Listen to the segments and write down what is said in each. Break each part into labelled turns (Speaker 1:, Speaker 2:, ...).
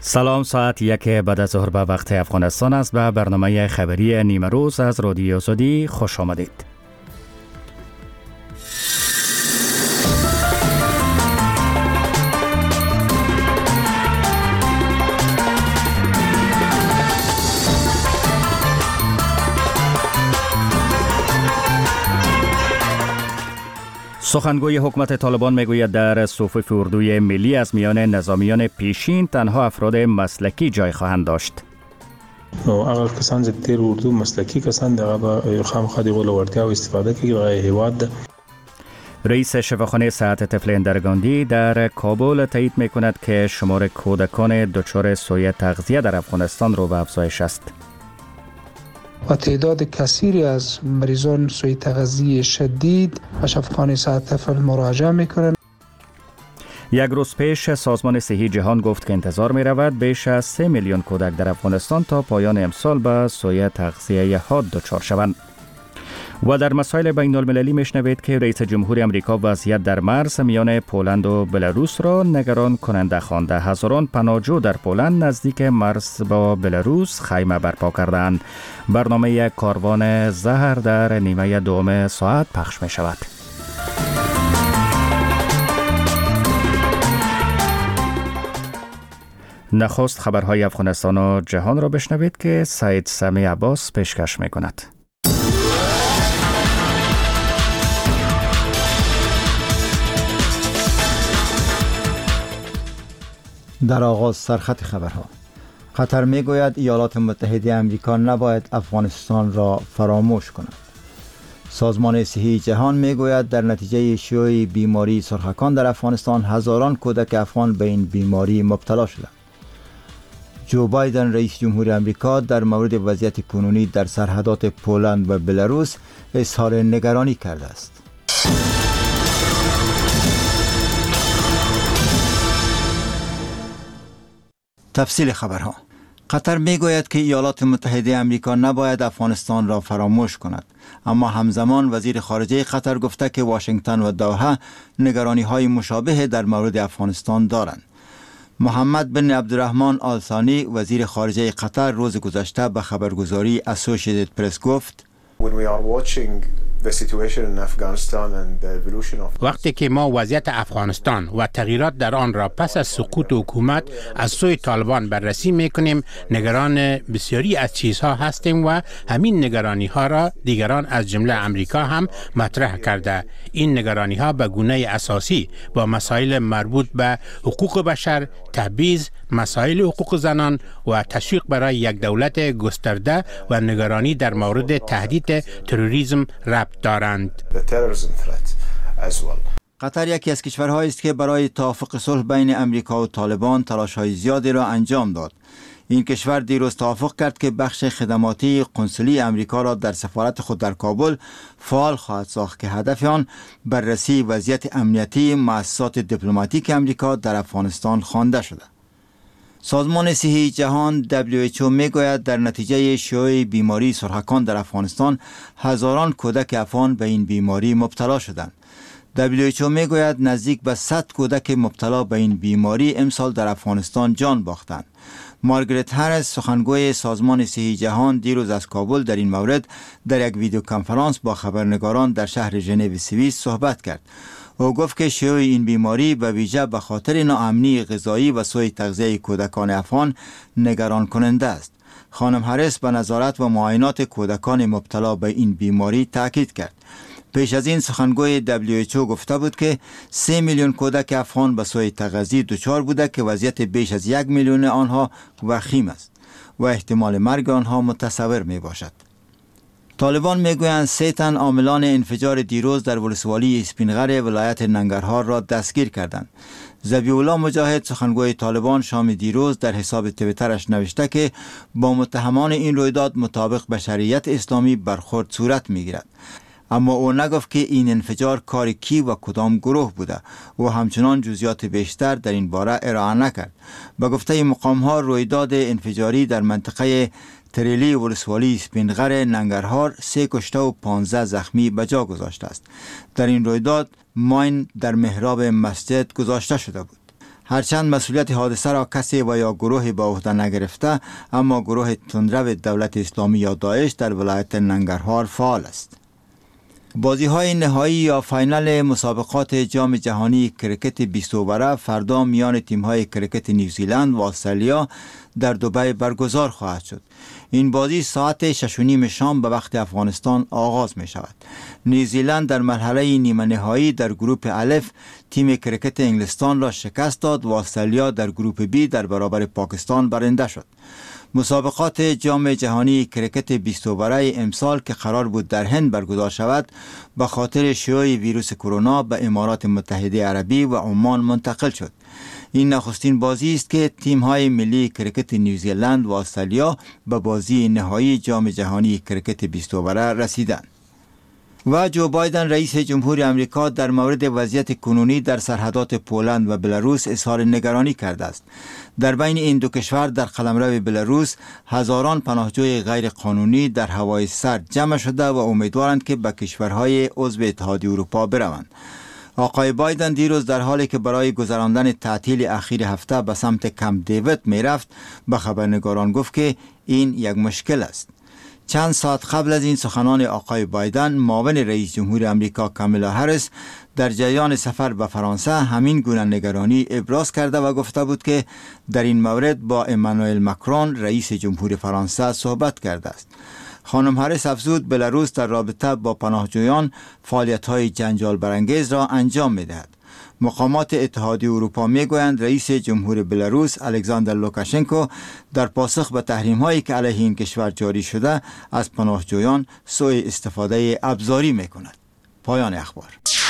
Speaker 1: سلام، ساعت 1 بعد از ظهر به وقت افغانستان است. به برنامه خبری نیمه روز از رادیو آزادی خوش آمدید. سخنگوی حکومت طالبان میگوید در صفوف اردوی ملی از میان نظامیان پیشین تنها افراد مسلکی جای خواهند داشت.
Speaker 2: اگر کسان زیر اردو مسلکی کسان دغه خامخا دی غول ورتیا و استفاده کوي غیر هیواد.
Speaker 1: رئیس شفاخانه صحت طفل اندرگاندی در کابل تایید میکند که شمار کودکان دچار سوء تغذیه در افغانستان رو به افزایش است.
Speaker 3: و تعداد کثیری از مریضان سوء تغذیه شدید به شفاخانه صحت طفل مراجعه میکنند.
Speaker 1: یک روز پیش سازمان صحی جهان گفت که انتظار می رود بیش از 3 میلیون کودک در افغانستان تا پایان امسال به سوء تغذیه حاد دچار شوند. و در مسائل بین المللی میشنوید که رئیس جمهور امریکا وضعیت در مرز میان پولند و بلاروس را نگران کننده خوانده. هزاران پناهجو در پولند نزدیک مرز با بلاروس خیمه برپا کردند. برنامه کاروان زهر در نیمه دوم ساعت پخش می شود. نخست خبرهای افغانستان و جهان را بشنوید که سید سمی عباس پیشکش می کند.
Speaker 4: در آغاز سرخط خبرها. قطر میگوید ایالات متحده آمریکا نباید افغانستان را فراموش کند. سازمان صحی جهان میگوید در نتیجه شیوع بیماری سرخکان در افغانستان هزاران کودک افغان به این بیماری مبتلا شدند. جو بایدن رئیس جمهور آمریکا در مورد وضعیت کنونی در سرحدات پولند و بلاروس اظهار نگرانی کرده است. تفصیل خبرها. قطر میگوید که ایالات متحده آمریکا نباید افغانستان را فراموش کند، اما همزمان وزیر خارجه قطر گفته که واشنگتن و دوحه نگرانی های مشابه در مورد افغانستان دارند. محمد بن عبدالرحمن آل ثانی وزیر خارجه قطر روز گذشته به خبرگزاری اسوسییتد پرس گفت:
Speaker 5: وقتی که ما وضعیت افغانستان و تغییرات در آن را پس از سقوط حکومت از سوی طالبان بررسی میکنیم، نگران بسیاری از چیزها هستیم و همین نگرانی ها را دیگران از جمله امریکا هم مطرح کرده. این نگرانی ها به گونه اساسی با مسائل مربوط به حقوق بشر، تبعیض، مسائل حقوق زنان و تشویق برای یک دولت گسترده و نگرانی در مورد تهدید تروریسم ربط دارند.
Speaker 4: قطر یکی از کشورهایی است که برای توافق صلح بین امریکا و طالبان تلاش‌های زیادی را انجام داد. این کشور دیروز توافق کرد که بخش خدماتی قنصلی امریکا را در سفارت خود در کابل فعال خواهد ساخت که هدف آن بررسی وضعیت امنیتی مؤسسات دیپلماتیک امریکا در افغانستان خوانده شده. سازمان صحی جهان WHO میگوید در نتیجه شیوع بیماری سرخکان در افغانستان هزاران کودک افغان به این بیماری مبتلا شدند. WHO میگوید نزدیک به 100 کودک مبتلا به این بیماری امسال در افغانستان جان باختند. مارگرت هریس سخنگوی سازمان صحی جهان دیروز از کابل در این مورد در یک ویدیو کنفرانس با خبرنگاران در شهر ژنو سوئیس صحبت کرد. او گفت که شیوع این بیماری به ویژه به خاطر ناامنی غذایی و سوء تغذیه کودکان افغان نگران کننده است. خانم هریس به نظارت و معاینات کودکان مبتلا به این بیماری تاکید کرد. پیش از این سخنگوی WHO گفته بود که 3 میلیون کودک افغان به سوء تغذیه دچار بوده که وضعیت بیش از 1 میلیون آنها وخیم است و احتمال مرگ آنها متصور می باشد. طالبان میگویند 3 تن عاملان انفجار دیروز در ولسوالی اسپینغر ولایت ننگرهار را دستگیر کردند. ذبیح الله مجاهد سخنگوی طالبان شام دیروز در حساب توییترش نوشته که با متهمان این رویداد مطابق به شریعت اسلامی برخورد صورت میگیرد. اما او نگفت که این انفجار کار کی و کدام گروه بوده و همچنان جزئیات بیشتر در این باره ارائه نکرد. به گفته مقام‌ها رویداد انفجاری در منطقه تریلی ولسوالی اسپینغر ننگرهار 3 کشته و 15 زخمی به جا گذاشته است. در این رویداد ماین در محراب مسجد گذاشته شده بود. هرچند مسئولیت حادثه را کسی و یا گروهی به عهده نگرفته، اما گروه تندرو دولت اسلامی یا داعش در ولایت ننگرهار فعال است. بازی های نهایی یا فاینال مسابقات جام جهانی کرکت 20 اووره فردا میان تیم های کرکت نیوزیلند و استرالیا در دبی برگزار خواهد شد. این بازی ساعت 6:30 شام به وقت افغانستان آغاز می شود. نیوزیلند در مرحله نیمه نهایی در گروپ الف تیم کرکت انگلستان را شکست داد و استرالیا در گروپ بی در برابر پاکستان برنده شد. مسابقات جام جهانی کرکت 20 اووره امسال که قرار بود در هند برگزار شود، به خاطر شیوع ویروس کرونا به امارات متحده عربی و عمان منتقل شد. این نخستین بازی است که تیم‌های ملی کرکت نیوزیلند و استرالیا به بازی نهایی جام جهانی کرکت 20 اووره رسیدند. و جو بایدن رئیس جمهور امریکا در مورد وضعیت کنونی در سرحدات پولند و بلاروس اظهار نگرانی کرده است. در بین این دو کشور در قلمرو بلاروس هزاران پناهجوی غیر قانونی در هوای سرد جمع شده و امیدوارند که به کشورهای عضو اتحادیه اروپا بروند. آقای بایدن دیروز در حالی که برای گذراندن تعطیل اخیر هفته به سمت کمپ دیوید می رفت به خبرنگاران گفت که این یک مشکل است. چند ساعت قبل از این سخنان آقای بایدن، معاون رئیس جمهور امریکا کامالا هریس در جریان سفر به فرانسه همین گونه نگرانی ابراز کرده و گفته بود که در این مورد با امانوئل ماکرون رئیس جمهور فرانسه صحبت کرده است. خانم هریس افزود بلاروس در رابطه با پناهجویان فعالیت‌های جنجال برانگیز را انجام می‌دهد. مقامات اتحادیه اروپا میگویند رئیس جمهور بلاروس الکساندر لوکاشنکو در پاسخ به تحریم‌هایی که علیه این کشور جاری شده از پناهجویان سوء استفاده ابزاری می‌کند. پایان اخبار.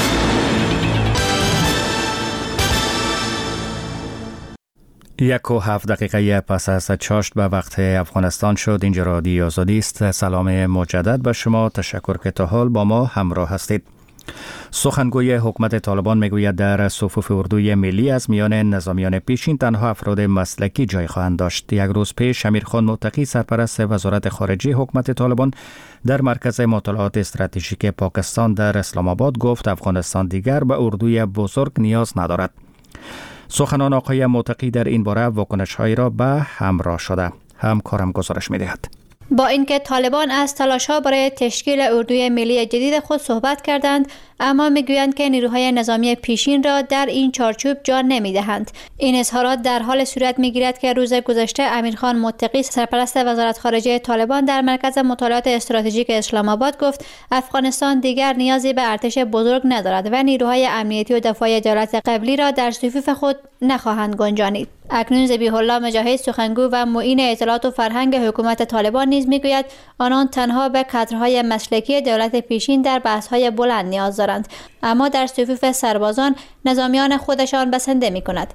Speaker 1: 1:07 پس از چاشت به وقت افغانستان شد. اینجا رادیو آزادی است. سلام مجدد به شما. تشکر که تا حال با ما همراه هستید. سخنگوی حکومت طالبان میگوید در صفوف اردوی ملی از میان نظامیان پیشین تنها افراد مسلکی جای خواهند داشت. یک روز پیش امیرخان متقی سرپرست وزارت خارجه حکومت طالبان در مرکز مطالعات استراتژیک پاکستان در اسلام آباد گفت افغانستان دیگر به اردوی بزرگ نیاز ندارد. سخنان آقای متقی در این باره واکنش‌هایی را به همراه شده. همکارم گزارش می‌دهد.
Speaker 6: با اینکه طالبان از تلاش‌ها برای تشکیل اردوی ملی جدید خود صحبت کردند، اما میگویند که نیروهای نظامی پیشین را در این چارچوب جا نمیدهند. این اظهارات در حال صورت میگیرد که روز گذشته امیرخان متقی سرپرست وزارت خارجه طالبان در مرکز مطالعات استراتژیک اسلام آباد گفت افغانستان دیگر نیازی به ارتش بزرگ ندارد و نیروهای امنیتی و دفاعی دولت قبلی را در صفوف خود نخواهند گنجانید. اکنون ذبیح الله مجاهد سخنگو و معین اطلاعات و فرهنگ حکومت طالبان نیز میگوید آنان تنها به کادرهای مسلکی دولت پیشین در بحث‌های بلند نیاز دارند، اما در صفوف سربازان نظامیان خودشان بسنده می‌کند.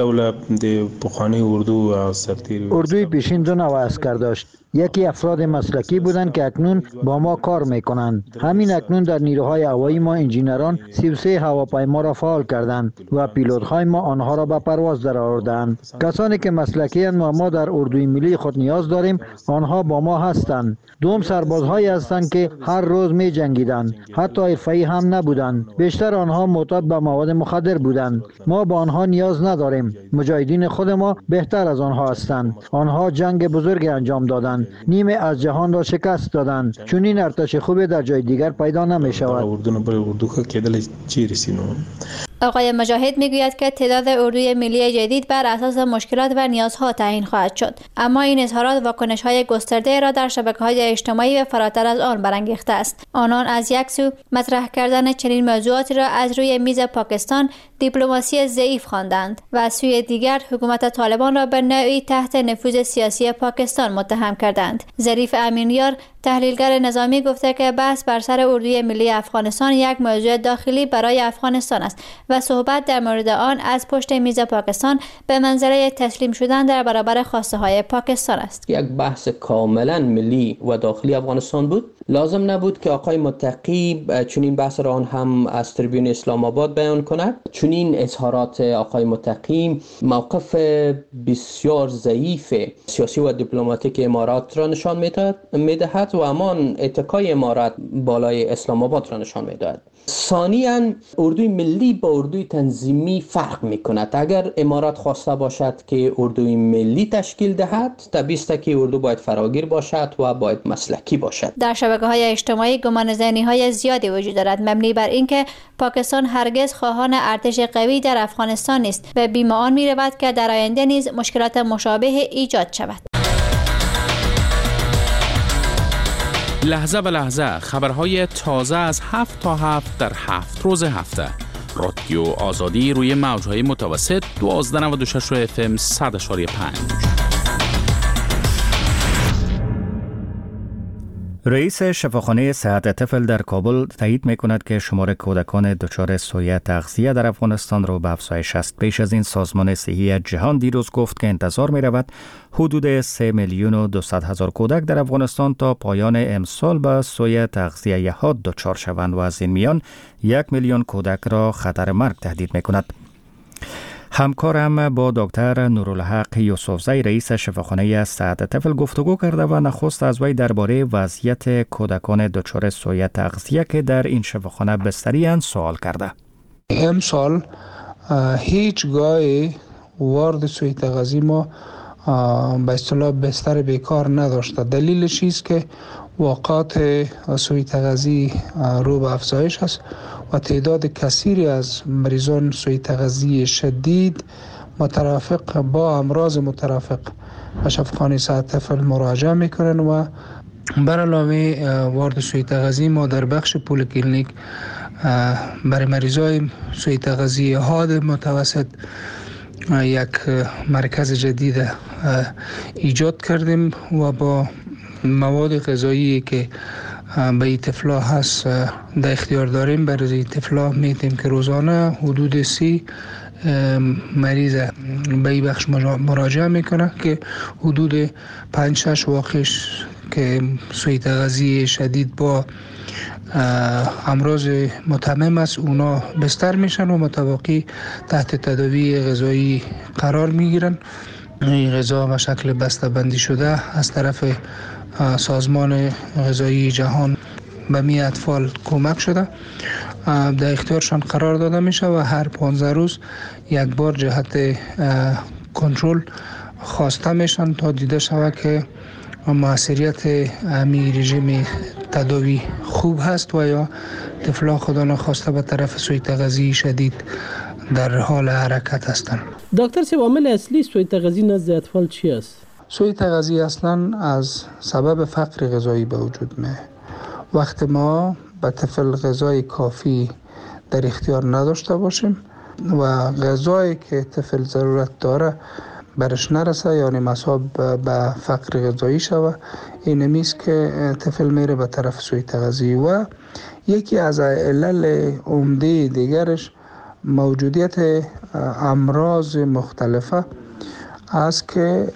Speaker 7: اردوی پیشین دو نوع عسکر داشت. یکی افراد مسلکی بودند که اکنون با ما کار میکنند. همین اکنون در نیروهای هوایی ما انجینران 33 هواپیما را فعال کردند و پیلوت‌های ما آنها را به پرواز درآوردند. کسانی که مسلکی اند و ما در اردوی ملی خود نیاز داریم، آنها با ما هستند. دوم سربازهایی هستند که هر روز می جنگیدند، حتی حرفه‌ای هم نبودند. بیشتر آنها معتاد به مواد مخدر بودند. ما با آنها نیاز نداریم. مجاهدین خود ما بهتر از آنها هستند. آنها جنگ بزرگی انجام دادند. نیمه از جهان را شکست دادند. چون این ارتش خوب در جای دیگر پیدا نمی شود.
Speaker 6: آقای مجاهد میگوید که تعداد اردوی ملی جدید بر اساس مشکلات و نیازها تعیین خواهد شد، اما این اظهارات واکنش‌های گسترده را در شبکه‌های اجتماعی و فراتر از آن برانگیخته است. آنان از یک سو مطرح کردن چنین موضوعاتی را از روی میز پاکستان دیپلماسی ضعیف خواندند و از سوی دیگر حکومت طالبان را به نوعی تحت نفوذ سیاسی پاکستان متهم کردند. ظریف امینیار تحلیلگر نظامی گفته که بحث بر سر اردوی ملی افغانستان یک موضوع داخلی برای افغانستان است و صحبت در مورد آن از پشت میز پاکستان به منزله تسلیم شدن در برابر خواسته های پاکستان است.
Speaker 8: یک بحث کاملا ملی و داخلی افغانستان بود لازم نبود که آقای متقی چنین بحث را هم از تریبیون اسلام آباد بیان کند. چنین اظهارات آقای متقی موقف بسیار ضعیف سیاسی و دیپلماتیک امارات را نشان می‌دهد و همان اتکای امارات بالای اسلام آباد را نشان می‌دهد. ثانیاً اردوی ملی با اردوی تنظیمی فرق می‌کند. اگر امارات خواسته باشد که اردوی ملی تشکیل دهد، طبیعی است که اردو باید فراگیر باشد و باید مسلکی باشد.
Speaker 6: در شبکه‌های اجتماعی گمان ذهنی‌های زیادی وجود دارد مبنی بر اینکه پاکستان هرگز خواهان ارتش قوی در افغانستان نیست و بیم آن می‌رود که در آینده نیز مشکلات مشابه ایجاد شود.
Speaker 9: لحظه به لحظه خبرهای تازه از 7 تا 7 در 7 روز هفته. رادیو آزادی روی موج‌های متوسط 1296 FM 100.5.
Speaker 1: رئیس شفاخانه صحت طفل در کابل تایید می‌کند که شمار کودکان دچار سویه تغذیه در افغانستان را به افزایش است. پیش از این سازمان صحی جهان دیروز گفت که انتظار می‌رود حدود 3,200,000 کودک در افغانستان تا پایان امسال به سویه تغذیه حاد دچار شوند و از این میان 1,000,000 کودک را خطر مرگ تهدید می‌کند. همکارم با دکتر نورالحق یوسفزی رئیس شفاخانه صحت طفل گفتگو کرده و نخست از وی درباره وضعیت کودکان دچار سویه تغذیه که در این شفاخانه بستری اند سوال کرده.
Speaker 3: امسال هیچگاه وارد سویه تغذیه ما به اصطلاح بستر بیکار نداشته. دلیلش است که واقعات سویه تغذیه رو به افزایش است و تعداد کثیری از مریضان سویه تغذیه شدید مترافق با امراض مترافق به شفاخانه صحت طفل مراجعه میکنن و بر علاوه وارد سویه تغذیه ما در بخش پولیکلینیک برای مریضای سویه تغذیه حاد متوسط یک مرکز جدید ایجاد کردیم و با مواد غذایی که به این طفلا هست در اختیار داریم. برای این طفلا میتیم که روزانه حدود 30 مریض به این بخش مراجعه میکنه که حدود 5-6 واقعش که سویه تغذیه شدید با امراض متمم است اونا بستر میشن و متواقی تحت تداوی غذایی قرار میگیرن. این غذا به شکل بسته بندی شده از طرف سازمان غذایی جهان به می اطفال کمک شده در اختیارشان قرار داده میشه و هر 15 روز یک بار جهت کنترل خواسته میشن تا دیده شود که موثریت امی رژیم تداوی خوب هست و یا طفلا خدا نخواسته به طرف سویه تغذیه شدید در حال حرکت هستند.
Speaker 10: دکتر صاحب عامل اصلی سویه تغذیه نزد اطفال چی است؟
Speaker 3: سویه تغذیه اصلا از سبب فقر غذایی به وجود میاد. وقتی ما به طفل غذای کافی در اختیار نداشته باشیم و غذایی که طفل ضرورت داره برش نرسه یعنی مصاب به فقر غذایی شوه، این میست که طفل میره به طرف سویه تغذیه. و یکی از علل عمده دیگرش موجودیت امراض مختلفه است که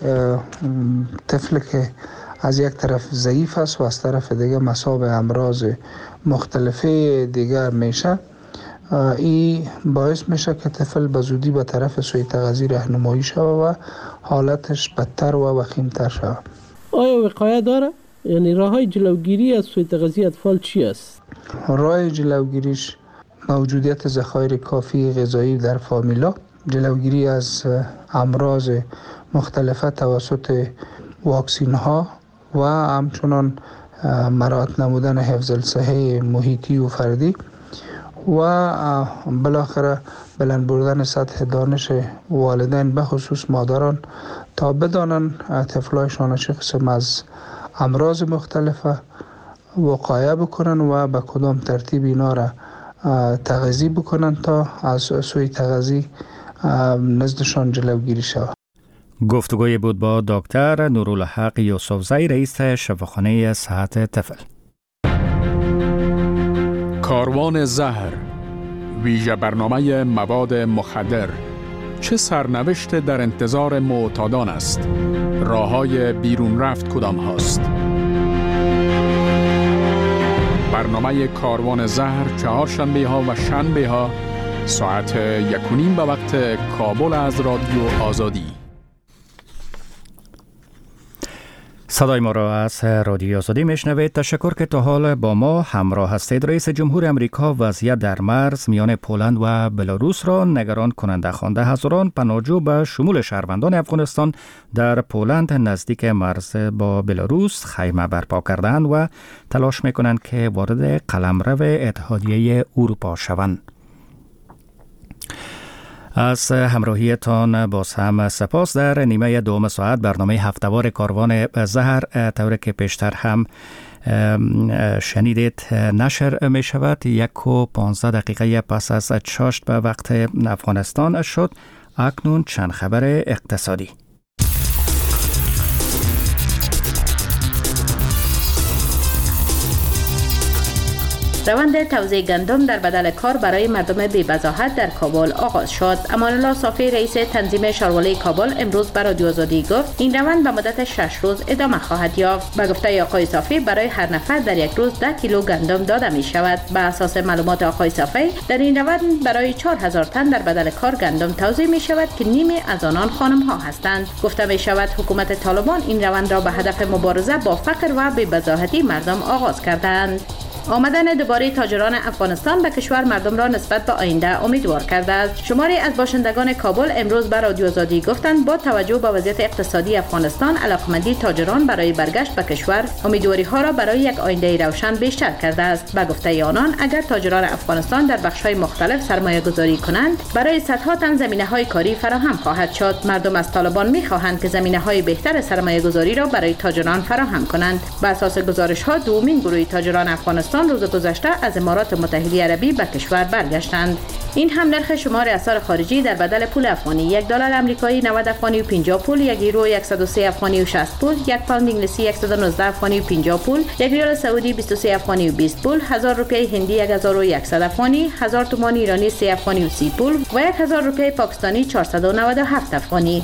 Speaker 3: طفل که از یک طرف ضعیف است و از طرف دیگه مصاب امراض مختلفه دیگر میشه. این باعث میشه که طفل به زودی به طرف سویه تغذیه راهنمایی شود و حالتش بدتر و وخیمتر شود.
Speaker 10: آیا وقایه داره؟ یعنی راههای جلوگیری از سویه تغذیه اطفال چی است؟
Speaker 3: راه جلوگیریش موجودیت ذخایر کافی غذایی در فامیلا، جلوگیری از امراض مختلفه توسط واکسین ها و همچنان مراعات نمودن حفظ الصحه محیطی و فردی و بالاخره بلند بردن سطح دانش والدین به خصوص مادران تا بدانن طفلایشان چه قسم از امراض مختلفه وقایه بکنن و به کدام ترتیب اینا را تغذیه بکنن تا از سویه تغذیه نزدشان جلوگیری شود.
Speaker 1: گفتگوی بود با دکتر نورالحق یوسفزی رئیس شفاخانه صحت طفل.
Speaker 11: کاروان زهر، ویژه برنامه مواد مخدر، چه سرنوشت در انتظار معتادان است؟ راههای بیرون رفت کدام هاست؟ برنامه کاروان زهر چهارشنبه ها و شنبه ها ساعت 1:30 به وقت کابل از رادیو آزادی.
Speaker 1: صدای ما را از رادیو آزادی میشنوید. تشکر که تا حال با ما همراه هستید. رئیس جمهور امریکا وضعیت در مرز میان پولند و بلاروس را نگران کننده خوانده. هزاران پناهجو به شمول شهروندان افغانستان در پولند نزدیک مرز با بلاروس خیمه برپا کردند و تلاش میکنند که وارد قلمرو اتحادیه اروپا شوند. از همراهیتان باز هم سپاس. در نیمه دوم ساعت برنامه هفته‌وار کاروان زهر طوری که پیشتر هم شنیدید نشر می شود. 1:15 پس از چاشت به وقت افغانستان شد. اکنون چند خبر اقتصادی.
Speaker 12: روند توزیع گندم در بدل کار برای مردم بی‌وضاحت در کابل آغاز شد. امان الله صافی رئیس تنظیم شارولای کابل امروز به رادیو آزادی گفت این روند به مدت 6 روز ادامه خواهد یافت. به گفته آقای صافی برای هر نفر در یک روز 10 کیلو گندم داده می شود. به اساس معلومات آقای صافی در این روند برای 4000 تن در بدل کار گندم توزیع می شود که نیمی از آنان خانم ها هستند. گفته می شود حکومت طالبان این روند را به هدف مبارزه با فقر و بی‌وضاحتی مردم آغاز کردند. آمدن دوباره تاجران افغانستان به کشور مردم را نسبت به آینده امیدوار کرده است. شماری از باشندگان کابل امروز به رادیو آزادی گفتند با توجه به وضعیت اقتصادی افغانستان علاقمندی تاجران برای برگشت به کشور امیدواری ها را برای یک آینده روشن بیشتر کرده است. به گفته آنان اگر تاجران افغانستان در بخش‌های مختلف سرمایه گذاری کنند برای صدها تن زمینه‌های کاری فراهم خواهد شد. مردم از طالبان می‌خواهند که زمینه‌های بهتر سرمایه گذاری را برای تاجران فراهم کنند. بر اساس گزارش‌ها دومین گروه تاجران افغانستان روز گذشته از امارات متحده عربی به کشور برگشتند. این هم نرخ شمار اسعار خارجی در بدل پول افغانی: $1 آمریکایی 90 افغانی و 50 پول، 1 یورو 103 افغانی و 60 پول، 1 پوند انگلیسی 119 افغانی و 50 پول، 1 ریال سعودی 23 افغانی و 20 پول، 1000 روپیه هندی 1100 افغانی، 1000 تومان ایرانی 3 افغانی و 30 پول و 1000 روپیه پاکستانی 497 افغانی.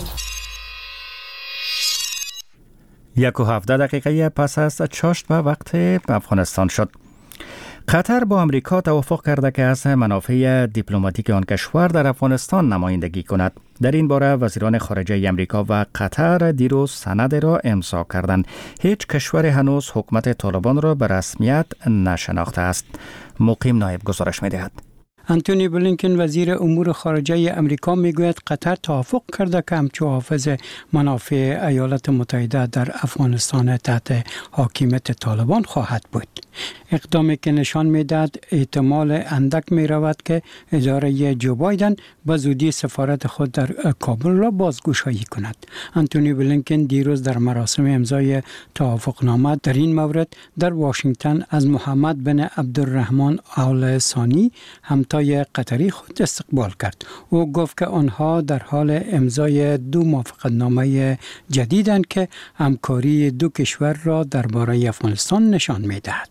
Speaker 1: 1:17 پس از چاشت به وقت افغانستان شد. قطر با امریکا توافق کرده که از منافع دیپلماتیک آن کشور در افغانستان نمایندگی کند. در این باره وزیران خارجه امریکا و قطر دیروز سند را امضا کردند. هیچ کشور هنوز حکومت طالبان را به رسمیت نشناخته است. مقیم نایب گزارش می‌دهد.
Speaker 13: انتونی بلینکن وزیر امور خارجه امریکا میگوید قطر توافق کرده که همچو حافظ منافع ایالات متحده در افغانستان تحت حاکمیت طالبان خواهد بود. اقدامی که نشان میدهد احتمال اندک می رود که اداره جو بایدن به زودی سفارت خود در کابل را بازگشایی کند. انتونی بلینکن دیروز در مراسم امضای توافقنامه در این مورد در واشنگتن از محمد بن عبدالرحمن آل ثانی همتای قطری خود استقبال کرد. او گفت که آنها در حال امضای 2 موافقتنامه جدیدند که همکاری 2 کشور را درباره افغانستان نشان میدهد.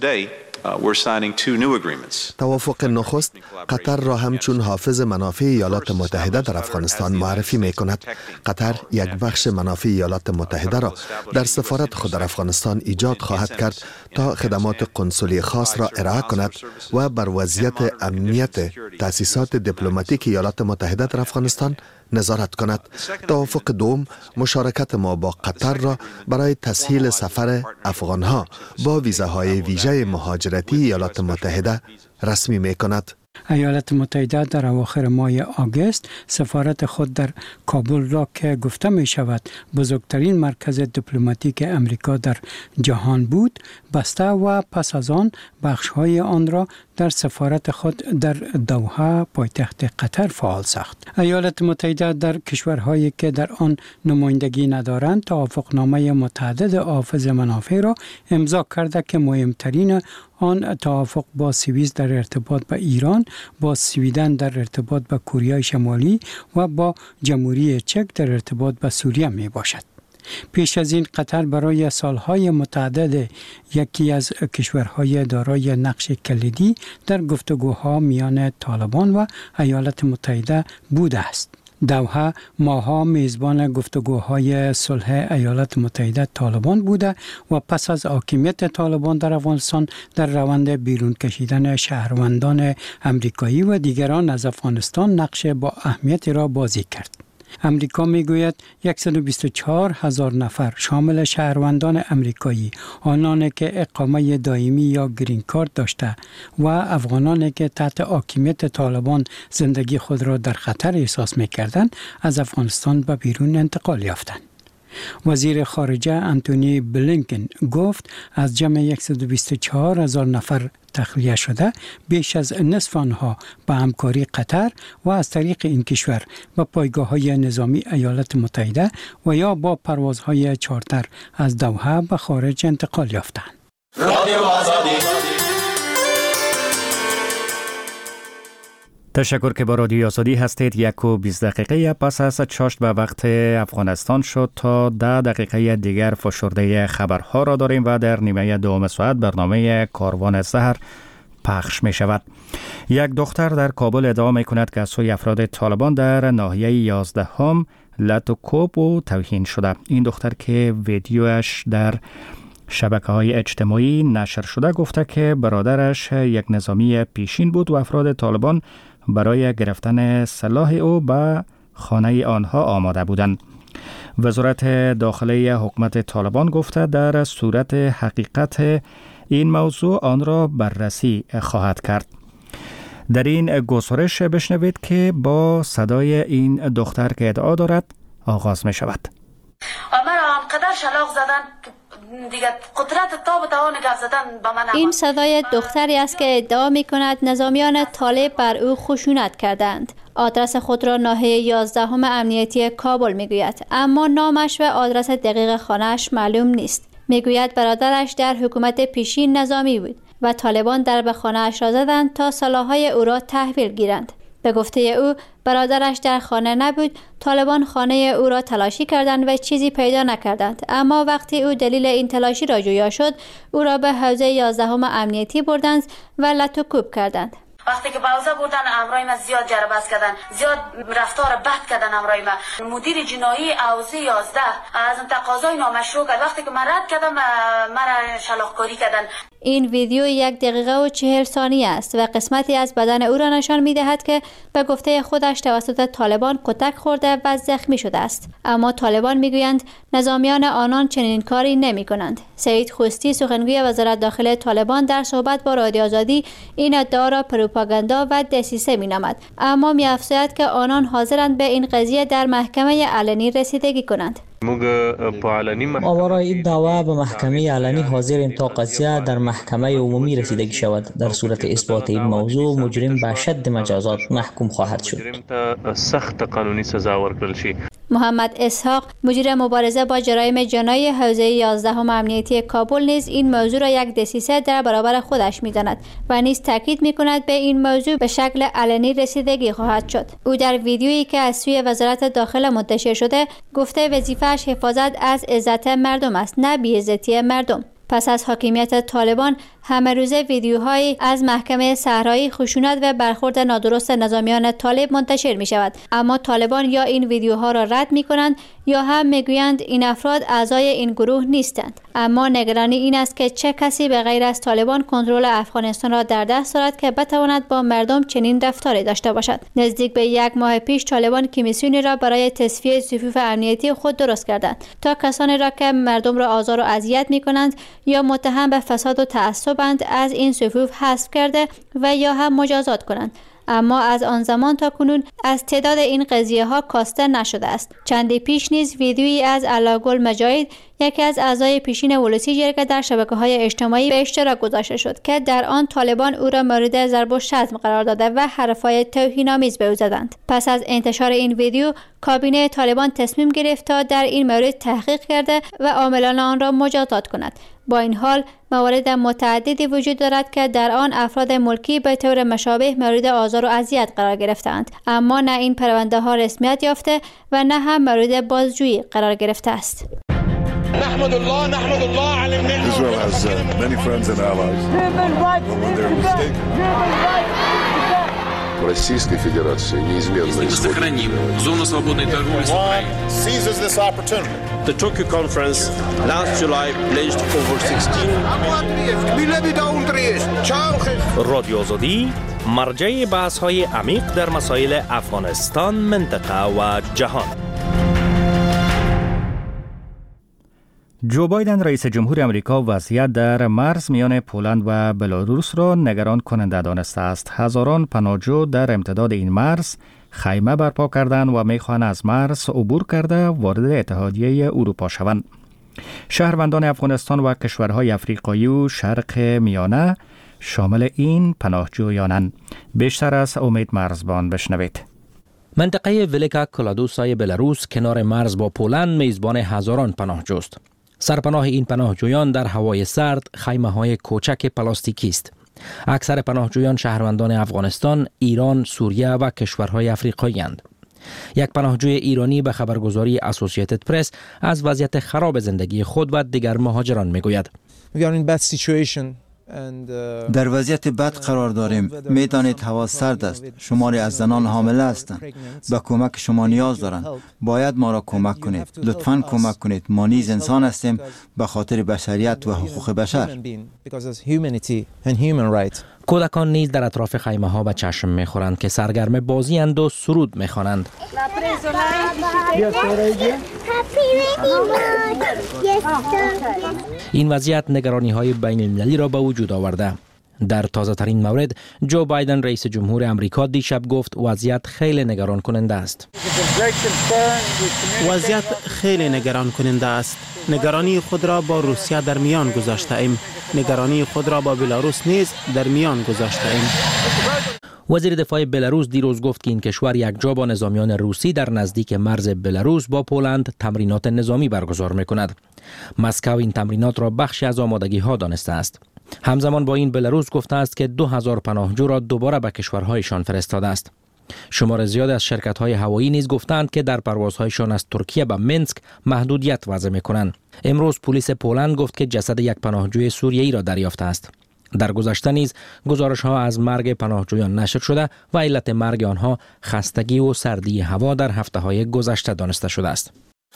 Speaker 14: توافق نخست قطر را همچون حافظ منافع ایالات متحده در افغانستان معرفی می کند. قطر یک بخش منافع ایالات متحده را در سفارت خود در افغانستان ایجاد خواهد کرد تا خدمات قنصلی خاص را ارائه کند و بر وضعیت امنیت تأسیسات دیپلماتیک ایالات متحده در افغانستان نظارت کند. توافق دوم مشارکت ما با قطر را برای تسهیل سفر افغانها با ویزاهای ویژه مهاجرتی ایالات متحده رسمی می کند.
Speaker 13: ایالات متحده در اواخر ماه آگوست سفارت خود در کابل را که گفته می شود بزرگترین مرکز دیپلماتیک امریکا در جهان بود بسته و پس از آن بخش‌های آن را در سفارت خود در دوحه پایتخت قطر فعال ساخت. ایالات متحده در کشورهایی که در آن نمایندگی ندارند توافقنامه متعدد حافظ منافع را امضا کرده که مهمترین آن توافق با سوئیس در ارتباط به ایران، با سویدن در ارتباط به کره شمالی و با جمهوری چک در ارتباط به سوریه می باشد. پیش از این قطر برای سالهای متعدد یکی از کشورهای دارای نقش کلیدی در گفتگوها میان طالبان و ایالات متحده بوده است. دوحه ماها میزبان گفتگوهای صلح ایالات متحده طالبان بوده و پس از حاکمیت طالبان در افغانستان در روند بیرون کشیدن شهروندان امریکایی و دیگران از افغانستان نقش با اهمیتی را بازی کرد. امریکا میگوید 124,000 نفر شامل شهروندان امریکایی، آنانی که اقامه دائمی یا گرین کارت داشته و افغانانی که تحت حاکمیت طالبان زندگی خود را در خطر احساس میکردند، از افغانستان به بیرون انتقال یافتند. وزیر خارجه انتونی بلینکن گفت از جمع 124,000 نفر تخلیه شده، بیش از نصف آنها به همکاری قطر و از طریق این کشور به پایگاه‌های نظامی ایالات متحده و یا با پروازهای چارتر از دوحه به خارج انتقال یافتند.
Speaker 1: تشکر که با رادیو آزادی هستید. 1:20 دقیقه پس از چاشت به وقت افغانستان شد تا 10 دقیقه دیگر فشرده خبرها را داریم و در نیمه دوم ساعت برنامه کاروان زهر پخش می شود. یک دختر در کابل ادعا می کند که از سوی افراد طالبان در ناحیه 11 لطوکوب و توهین شده. این دختر که ویدیوش در شبکه‌های اجتماعی نشر شده گفته که برادرش یک نظامی پیشین بود و افراد طالبان برای گرفتن سلاح او به خانه آنها آماده بودند. وزارت داخلی حکومت طالبان گفته در صورت حقیقت این موضوع آن را بررسی خواهد کرد. در این گزارش بشنوید که با صدای این دختر که ادعا دارد آغاز می شود.
Speaker 15: مرا همقدر شلاق زدن دیگه قدرت تاب و توان گپ زدن به من.
Speaker 6: این صدای دختری است که ادعا می کند نظامیان طالب بر او خشونت کردند. آدرس خود را ناحیه 11 امنیتی کابل می گوید، اما نامش و آدرس دقیق خانه‌اش معلوم نیست. می گوید برادرش در حکومت پیشین نظامی بود و طالبان در به خانه‌اش را زدند تا سلاح‌های او را تحویل گیرند. به گفته او برادرش در خانه نبود. طالبان خانه او را تلاشی کردند و چیزی پیدا نکردند، اما وقتی او دلیل این تلاشی را جویا شد، او را به حوزه 11 امنیتی بردند و لطوکوب کردند.
Speaker 15: وقتی که به حوزه بردن امرای ما زیاد جربست کردن، زیاد رفتار بد کردن امرای ما. مدیر جنایی حوزه 11 از تقاضای نامشروع کرد. وقتی که من رد کردم مرا شلاق‌کاری کردن. این ویدیو 1 دقیقه و 40 ثانیه است و قسمتی از بدن او را نشان می‌دهد که به گفته خودش توسط طالبان کتک خورده و زخمی شده است. اما طالبان میگویند نظامیان آنان چنین کاری نمی‌کنند. سعید خوستی سخنگوی وزارت داخلی طالبان در صحبت با رادیو آزادی این ادعا را پروپاگاندا و دسیسه می‌نامد، اما می‌افزاید که آنان حاضرند به این قضیه در محکمه علنی رسیدگی کنند.
Speaker 16: ما برای این دعوا به محکمه علنی حاضریم تا قضیه در محکمه عمومی رسیدگی شود. در صورت اثبات این موضوع مجرم به شد مجازات محکوم خواهد شد.
Speaker 17: سخت قانونی سزا ورکړل شي.
Speaker 6: محمد اسحاق مدیر مبارزه با جرایم جنایی حوزه 11 امنیتی کابل نیز این موضوع را یک دسیسه در برابر خودش می‌داند و نیز تاکید می‌کند به این موضوع به شکل علنی رسیدگی خواهد شد. او در ویدیویی که از سوی وزارت داخله منتشر شده گفته وظیفه‌اش حفاظت از عزت مردم است، نه بی‌عزتی مردم. پس از حاکمیت طالبان همه روزه ویدیوهایی از محکمه صحرایی خشونت و برخورد نادرست نظامیان طالب منتشر می شود، اما طالبان یا این ویدیوها را رد می کنند یا هم می گویند این افراد اعضای این گروه نیستند. اما نگرانی این است که چه کسی به غیر از طالبان کنترل افغانستان را در دست دارد که بتواند با مردم چنین رفتاری داشته باشد. نزدیک به 1 ماه پیش طالبان کمیسیونی را برای تصفیه صفوف امنیتی خود درست کردند تا کسانی را که مردم را آزار و اذیت می کنند یا متهم به فساد و تعصب از این صفوف حذف کرده و یا هم مجازات کنند. اما از آن زمان تا کنون از تعداد این قضیه ها کاسته نشده است. چندی پیش نیز ویدیویی از علاگل مجاهد، یکی از اعضای پیشین ولسی جرگه، در شبکه‌های اجتماعی به اشتراک گذاشته شد که در آن طالبان او را مورد ضرب و شتم قرار داده و حرفهای توهین‌آمیز به او زدند. پس از انتشار این ویدیو کابینه طالبان تصمیم گرفت تا در این مورد تحقیق کرده و عاملان آن را مجازات کند. با این حال موارد متعددی وجود دارد که در آن افراد ملکی به طور مشابه مورد آزار و اذیت قرار گرفتند، اما نه این پرونده ها رسمیت یافته و نه هم مورد بازجویی قرار گرفته است.
Speaker 18: نحمد الله على النعمة. Israel has many friends and allies.
Speaker 19: Российской Федерации неизменно
Speaker 20: мы сохраним зону свободной торговли с Украиной.
Speaker 21: The Tokyo Conference last July pledged over 16
Speaker 22: رادیو آزادی مرجع بحث‌های عمیق در مسائل افغانستان، منطقه و جهان.
Speaker 1: جو بایدن رئیس جمهور امریکا وضعیت در مرز میان پولند و بلاروس را نگران کننده دانسته است. هزاران پناهجو در امتداد این مرز خیمه برپا کردند و میخواهند از مرز عبور کرده وارد اتحادیه اروپا شوند. شهروندان افغانستان و کشورهای افریقایی و شرق میانه شامل این پناهجویانند. بیشتر از امید مرزبان بشنوید.
Speaker 22: منطقه ولکا کلادوسای بلاروس کنار مرز با پولند میزبان هزاران پناهجوست. سرپناه این پناهجویان در هوای سرد خیمه‌های کوچک پلاستیکی است. اکثر پناهجویان شهروندان افغانستان، ایران، سوریه و کشورهای افریقایی اند. یک پناهجوی ایرانی به خبرگزاری اسوسییتد پرس از وضعیت خراب زندگی خود و دیگر مهاجران میگوید.
Speaker 4: در وضعیت بد قرار داریم. میدانید هوا سرد است. شماری از زنان حامله هستند. به کمک شما نیاز دارند. باید ما را کمک کنید. لطفاً کمک کنید. ما نیز انسان هستیم به خاطر بشریت و حقوق بشر.
Speaker 22: کودکان نیز در اطراف خیمه ها به چشم میخورند که سرگرم بازی اند و سرود میخوانند. این وضعیت نگرانی های بین المللی را به وجود آورده. در تازه ترین مورد جو بایدن رئیس جمهور امریکا دیشب گفت وضعیت خیلی نگران کننده است.
Speaker 23: وضعیت خیلی نگران کننده است. نگرانی خود را با روسیه در میان گذاشته ایم. نگرانی خود را با بلاروس نیز در میان گذاشته ایم.
Speaker 22: وزیر دفاع بلاروس دیروز گفت که این کشور یکجا با نظامیان روسی در نزدیک مرز بلاروس با پولند تمرینات نظامی برگزار می‌کند. مسکو این تمرینات را بخشی از آمادگی ها دانسته است. همزمان با این بلاروس گفته است که 2000 پناهجو را دوباره به کشورهایشان فرستاده است. شمار زیاد از شرکت‌های هوایی نیز گفتند که در پروازهایشان از ترکیه به منسک محدودیت وضع می‌کنند. امروز پلیس پولند گفت که جسد یک پناهجوی سوریه‌ای را دریافته است. در گذشته نیز گزارش‌ها از مرگ پناهجویان نشر شده و علت مرگ آنها خستگی و سردی هوا در هفته‌های گذشته دانسته شده است.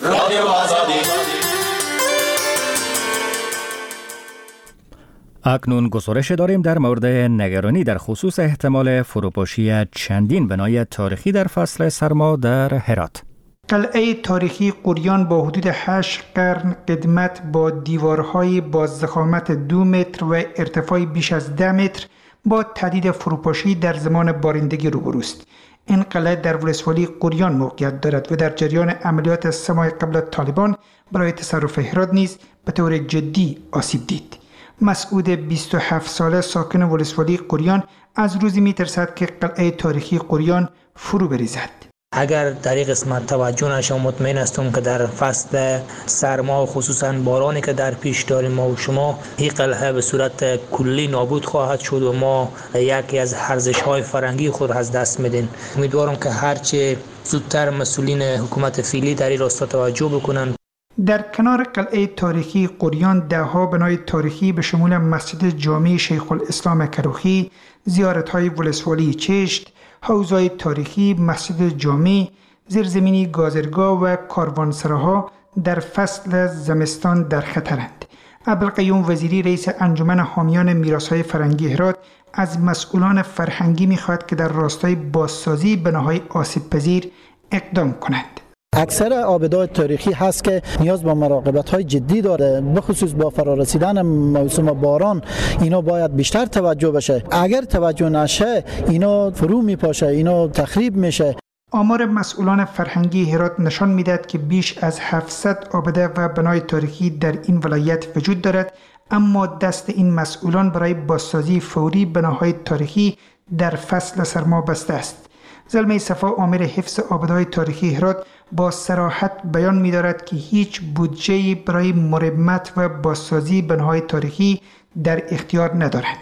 Speaker 1: اکنون گزارش داریم در مورد نگرانی در خصوص احتمال فروپاشی چندین بنای تاریخی در فصل سرما در هرات.
Speaker 3: قلعه تاریخی قریان با حدود 8 قرن قدمت با دیوارهای با ضخامت 2 متر و ارتفاع بیش از 10 متر با تهدید فروپاشی در زمان بارندگی روبروست. این قلعه در ولسوالی قریان موقعیت دارد و در جریان عملیات 3 ماه قبل طالبان برای تصرف هرات نیز به طور جدی آسیب دید. مسعود 27 ساله ساکن ولسوالی قریان از روزی می‌ترسد که قلعه تاریخی قریان فرو بریزد.
Speaker 16: اگر در این قسمت توجه نشه مطمئن هستم که در فصل سرما و خصوصا بارانی که در پیش داریم ما و شما این قلعه به صورت کلی نابود خواهد شد و ما یکی از ارزش‌های فرهنگی خود از دست میدیم. امیدوارم که هرچه زودتر مسئولین حکومت فعلی در این راستا توجه بکنن.
Speaker 3: در کنار قلعه تاریخی قریان ده‌ها بنای تاریخی به شمول مسجد جامع شیخ الاسلام کروخی، زیارت‌های ولسوالی چشت، حوض‌های تاریخی، مسجد جامع، زیرزمینی گازرگاه و کاروانسراها در فصل زمستان در خطرند. عبدالقیوم وزیری رئیس انجمن حامیان میراث‌های فرهنگی هرات از مسئولان فرهنگی می‌خواهد که در راستای بازسازی بناهای آسیب‌پذیر اقدام کنند.
Speaker 24: اکثر آبدهای تاریخی هست که نیاز به مراقبت‌های جدی داره، به خصوص با فرارسیدن موسم باران اینا باید بیشتر توجه بشه. اگر توجه نشه اینا فرو میپاشه، اینا تخریب میشه.
Speaker 3: آمار مسئولان فرهنگی هرات نشان میدهد که بیش از 700 آبده و بنای تاریخی در این ولایت وجود دارد، اما دست این مسئولان برای بازسازی فوری بناهای تاریخی در فصل سرما بسته است. زلمه صفا آمر حفظ آبدهای تاریخی هرات با صراحت بیان می‌دارد که هیچ بودجه‌ای برای مرمت و بازسازی بناهای تاریخی در اختیار ندارند.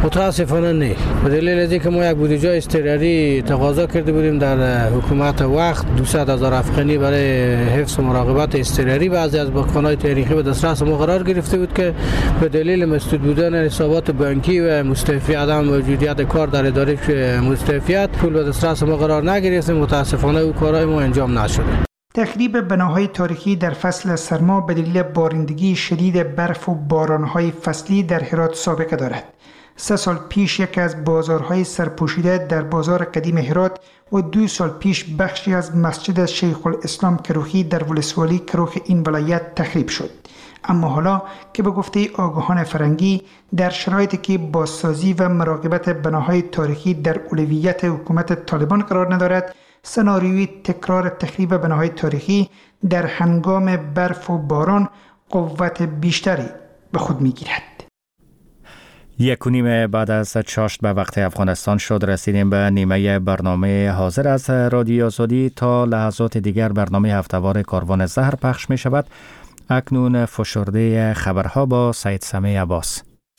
Speaker 10: متاسفانه نه. به دلیل از اینکه ما یک بودجه اضطراری تقاضا کرده بودیم در حکومت وقت 200,000 افغانی برای حفظ و مراقبت اضطراری بعضی از بانک‌های تاریخی به دسترس ما قرار گرفته بود که به دلیل مسدود بودن حسابات بانکی و مستعفی عدم موجودیت کار در اداره مستعفیت پول به دسترس ما قرار نگرفتیم. متاسفانه او کارهای ما انجام نشده.
Speaker 2: تخریب بناهای تاریخی در فصل سرما به دلیل بارندگی شدید برف و بارانهای فصلی در هرات سابقه دارد. 3 سال پیش یکی از بازارهای سرپوشیده در بازار قدیم هرات و 2 سال پیش بخشی از مسجد شیخ الاسلام کروخی در ولسوالی کروخ این ولایت تخریب شد. اما حالا که به گفته آگاهان فرنگی در شرایطی که بازسازی و مراقبت بناهای تاریخی در اولویت حکومت طالبان قرار ندارد، سناریوی تکرار تخریب بناهای تاریخی در هنگام برف و باران قوت بیشتری به خود می‌گیرد.
Speaker 1: 1:30 بعد از چاشت به وقت افغانستان شد. رسیدیم به نیمه برنامه حاضر از رادیو آزادی. تا لحظات دیگر برنامه هفتهوار کاروان زهر پخش می شود. اکنون فشرده خبرها با سید سمیع عباس.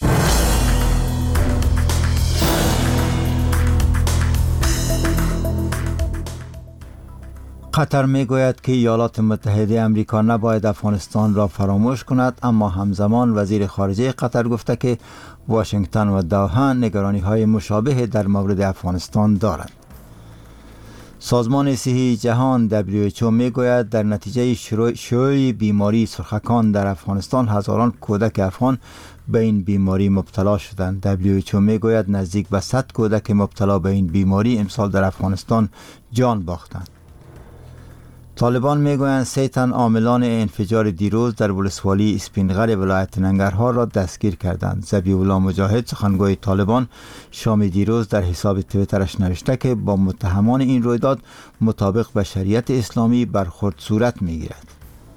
Speaker 4: قطر می گوید که ایالات متحده امریکا نباید افغانستان را فراموش کند، اما همزمان وزیر خارجه قطر گفته که واشنگتن و دوحه نگرانی های مشابه در مورد افغانستان دارند. سازمان صحی جهان WHO می گوید در نتیجه شیوع بیماری سرخکان در افغانستان هزاران کودک افغان به این بیماری مبتلا شدند. WHO می گوید نزدیک به 100 کودک مبتلا به این بیماری امسال در افغانستان جان باختند. طالبان میگویند 3 تن عاملان انفجار دیروز در ولسوالی اسپینغر ولایت ننگرهار را دستگیر کردند. ذبیح الله مجاهد سخنگوی طالبان شام دیروز در حساب توییترش نوشته که با متهمان این رویداد مطابق به شریعت اسلامی برخورد صورت میگیرد.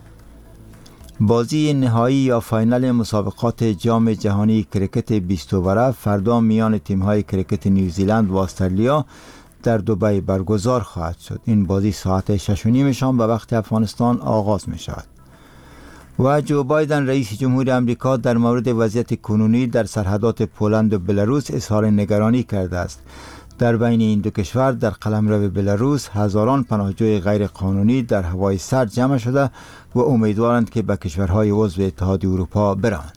Speaker 4: بازی نهایی یا فاینال مسابقات جام جهانی کرکت 20 اووره فردا میان تیم‌های کرکت نیوزیلند و استرالیا در دبی برگزار خواهد شد. این بازی ساعت 6:30 شام به وقت افغانستان آغاز می شود. و جو بایدن رئیس جمهور امریکا در مورد وضعیت کنونی در سرحدات پولند و بلاروس اظهار نگرانی کرده است. در بین این دو کشور در قلمرو بلاروس هزاران پناهجوی غیر قانونی در هوای سرد جمع شده و امیدوارند که به کشورهای عضو اتحاد اروپا بروند.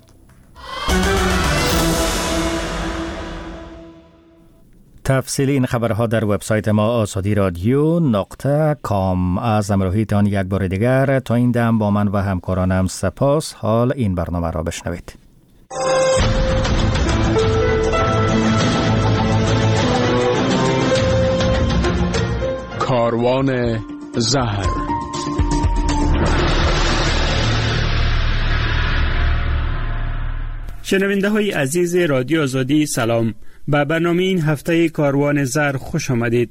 Speaker 1: تفصیل این خبرها در وبسایت ما azadi.radio.com. از همراهیتان یک بار دیگر تا این دم با من و همکارانم سپاس. حال این برنامه را بشنوید.
Speaker 11: کاروان زهر.
Speaker 5: شنونده های عزیز رادیو آزادی سلام. به برنامه این هفته کاروان زهر خوش آمدید.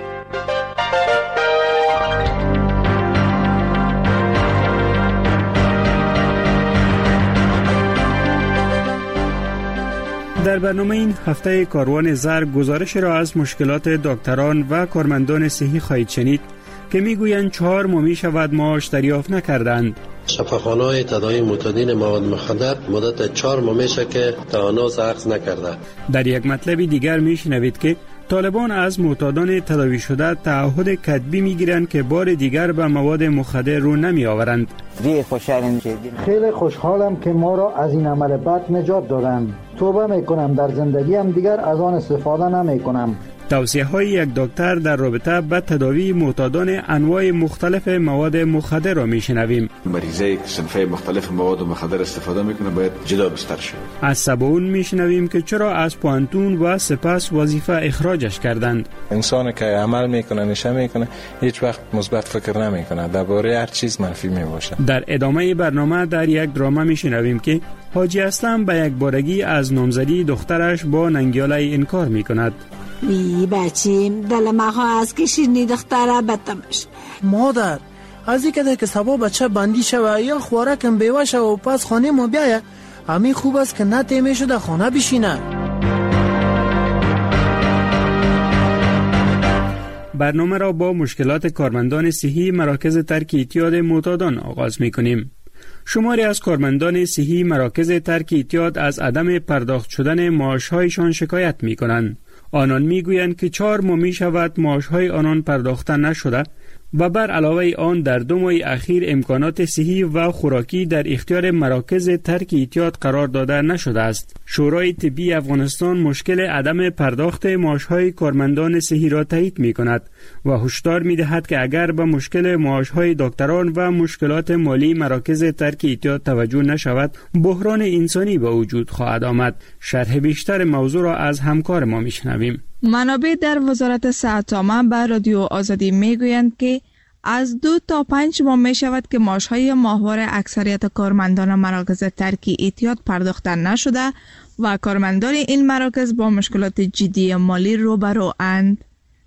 Speaker 5: در برنامه این هفته کاروان زهر گزارش را از مشکلات دکتران و کارمندان صحی خواهید شنید که میگویند 4 ماه می شود معاش دریافت نکردند.
Speaker 7: شفاخانه‌های تداوی معتادین مواد مخدر مدت 4 ماه میشه که تا هنوز اخذ نکرده.
Speaker 5: در یک مطلب دیگر میشنوید که طالبان از معتادان تداوی شده تعهد کتبی میگیرند که بار دیگر به مواد مخدر رو نمی آورند.
Speaker 24: خیلی خوشحالم که ما را از این عمل بد نجات دادند. توبه میکنم در زندگیم دیگر از آن استفاده نمیکنم.
Speaker 5: توصیه های یک دکتر در رابطه با تداوی معتادان انواع مختلف مواد مخدر را میشنویم.
Speaker 8: مریضی که صنفه مختلف مواد مخدر استفاده میکنه باید جدا بستر شود.
Speaker 5: از سبون میشنویم که چرا از پوانتون و سپس وظیفه اخراجش کردند.
Speaker 25: انسان که عمل میکنه نشه میکنه هیچ وقت مثبت فکر نمیکنه، درباره هر چیز منفی میباشه.
Speaker 5: در ادامه برنامه در یک دراما میشنویم که حاجی اسلم به یک بارگی از نامزدی دخترش با ننگیاله انکار میکند.
Speaker 26: وی بچیم دل ما از که شیرینی دختره بدتمش.
Speaker 10: مادر از این که سبا بچه بندی شوه یا خوارکم بیوه شوه و پس خانه ما بیایه، همین خوب است که نه تیمه شده خانه بشینه.
Speaker 5: برنامه را با مشکلات کارمندان صحی مراکز ترک اعتیاد معتادان آغاز میکنیم. شماری از کارمندان صحی مراکز ترک اعتیاد از عدم پرداخت شدن معاش‌هایشان شکایت می‌کنند. آنان می‌گویند که 4 ماه می‌شود معاش‌های آنان پرداخته نشده و بر علاوه آن در 2 ماه اخیر امکانات صحی و خوراکی در اختیار مراکز ترک اعتیاد قرار داده نشده است. شورای طبی افغانستان مشکل عدم پرداخت معاش‌های کارمندان صحی را تایید می‌کند و هشدار می‌دهد که اگر به مشکل معاش‌های دکتران و مشکلات مالی مراکز ترک اعتیاد توجه نشود، بحران انسانی به وجود خواهد آمد. شرح بیشتر موضوع را از همکار ما می‌شنویم.
Speaker 9: منابع در وزارت صحت عامه به رادیو آزادی میگویند که از 2 تا 5 ماه می شود که معاش‌های ماهوار اکثریت کارمندان مراکز ترک اعتیاد پرداخته نشده و کارمندان این مراکز با مشکلات جدی مالی روبرو اند.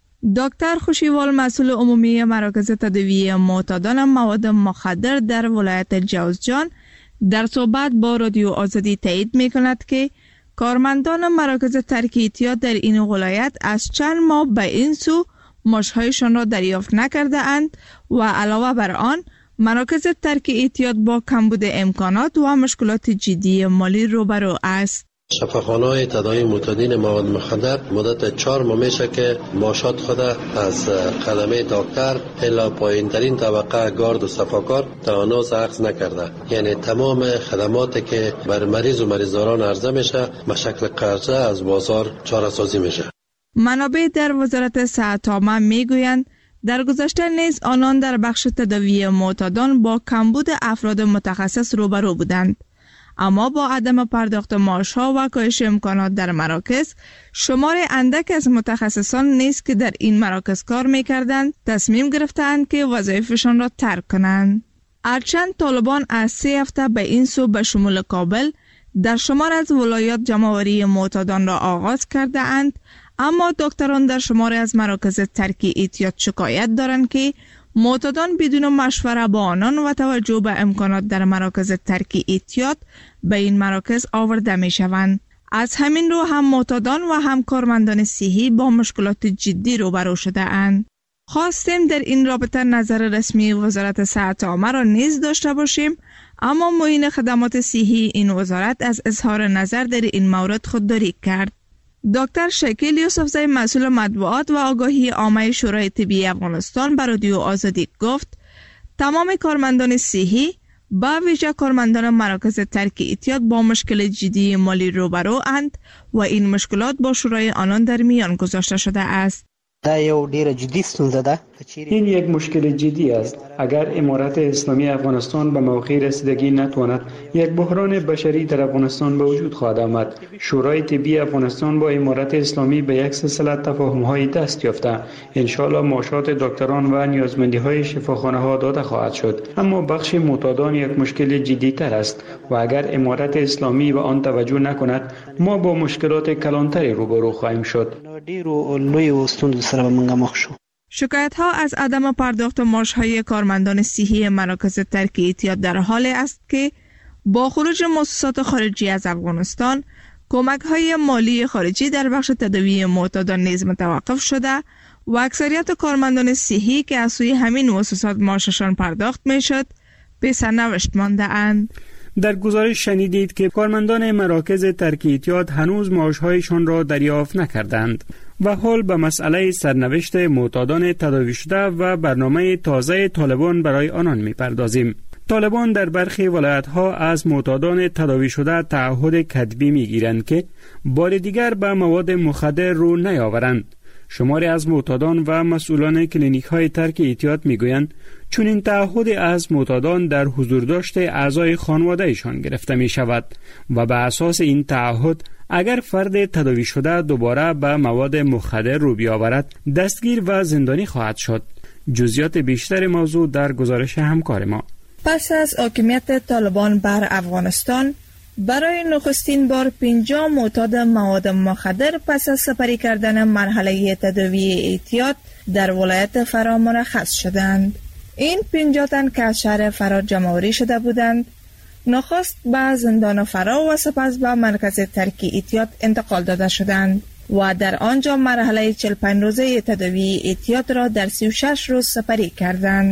Speaker 9: دکتر خوشیوال مسئول عمومی مراکز تداوی معتادان مواد مخدر در ولایت جوزجان در صحبت با رادیو آزادی تایید می کند که کارمندان مراکز ترک اعتیاد در این ولایت از چند ماه به این سو معاش‌هایشان را دریافت نکرده اند و علاوه بر آن مراکز ترک اعتیاد با کمبود امکانات و مشکلات جدی مالی روبرو است.
Speaker 7: شفاخانه‌های تداوی معتادین مواد مخدر مدت 4 ماه میشه که معاشات خود از خدمه دکتر الا پایین ترین طبقه گارد و صفاکار تا هنوز اخذ نکرده. یعنی تمام خدماتی که بر مریض و مریضداران عرضه میشه به شکل قرضه از بازار چاره سازی میشه.
Speaker 9: منابع در وزارت صحت عامه میگویند در گذشته نیز آنان در بخش تداوی معتادان با کمبود افراد متخصص روبرو بودند، اما با عدم پرداخت معاش‌ها و کاهش امکانات در مراکز، شمار اندک از متخصصان نیز که در این مراکز کار می‌کردند تصمیم گرفتند که وظایفشان را ترک کنند. هرچند طالبان از 3 هفته به این سو به شمول کابل در شمار از ولایات جمع‌آوری معتادان را آغاز کرده اند، اما دکتران در شمار از مراکز ترک اعتیاد شکایت دارند که معتادان بدون مشوره با آنان و توجه به امکانات در مراکز ترک اعتیاد به این مراکز آورده می شوند. از همین رو هم معتادان و هم کارمندان صحی با مشکلات جدی روبرو شده اند. خواستیم در این رابطه نظر رسمی وزارت صحت عامه را نیز داشته باشیم، اما معین خدمات صحی این وزارت از اظهار نظر در این مورد خودداری کرد. دکتر شکیل یوسفزی مسئول مطبوعات و آگاهی عامه شورای طبی افغانستان به رادیو آزادی گفت تمام کارمندان صحی به ویژه کارمندان مراکز ترک اعتیاد با مشکل جدی مالی روبرو اند و این مشکلات با شورای آنان در میان گذاشته شده است.
Speaker 12: این یک مشکل جدی است. اگر امارت اسلامی افغانستان به موقع رسیدگی نتواند، یک بحران بشری در افغانستان به وجود خواهد آمد. شورای طبی افغانستان با امارت اسلامی به یک سلسله تفاهم‌های دست یافته. انشاءالله معاشات دکتران و نیازمندی‌های شفاخانه‌ها داده خواهد شد. اما بخش معتادان یک مشکل جدی‌تر است و اگر امارت اسلامی به آن توجه نکند، ما با مشکلات کلانتری روبرو خواهیم شد.
Speaker 9: شکایت ها از عدم پرداخت معاش های کارمندان صحی مراکز ترک اعتیاد در حال است که با خروج مؤسسات خارجی از افغانستان، کمک های مالی خارجی در بخش تداوی معتادان نیز متوقف شده و اکثریت کارمندان صحی که از سوی همین مؤسسات معاششان پرداخت می شد به سرنوشت مانده اند.
Speaker 5: در گزارش شنیدید که کارمندان مراکز ترک اعتیاد هنوز معاش‌هایشان را دریافت نکردند و حال به مسئله سرنوشت معتادان تداوی شده و برنامه تازه طالبان برای آنان می‌پردازیم. طالبان در برخی ولایت‌ها از معتادان تداوی شده تعهد کتبی می‌گیرند که بار دیگر به مواد مخدر رو نیاورند. شماری از معتادان و مسئولان کلینیک‌های ترک اعتیاد می‌گویند چون این تعهد از معتادان در حضور داشته اعضای خانواده‌شان گرفته می‌شود و به اساس این تعهد اگر فرد تداوی شده دوباره به مواد مخدر رو بیاورد دستگیر و زندانی خواهد شد. جزئیات بیشتر موضوع در گزارش همکار ما.
Speaker 9: پس از حاکمیت طالبان بر افغانستان، برای نخستین بار 50 معتاد مواد مخدر پس از سپری کردن مرحله تداوی اعتیاد در ولایت فرا مرخص شدند. این 50 تن که از شهر فرا جمع‌آوری شده بودند، نخست به زندان فرا و سپس به مرکز ترک اعتیاد انتقال داده شدند و در آنجا مرحله 45 روزه تداوی اعتیاد را در 36 روز سپری کردند.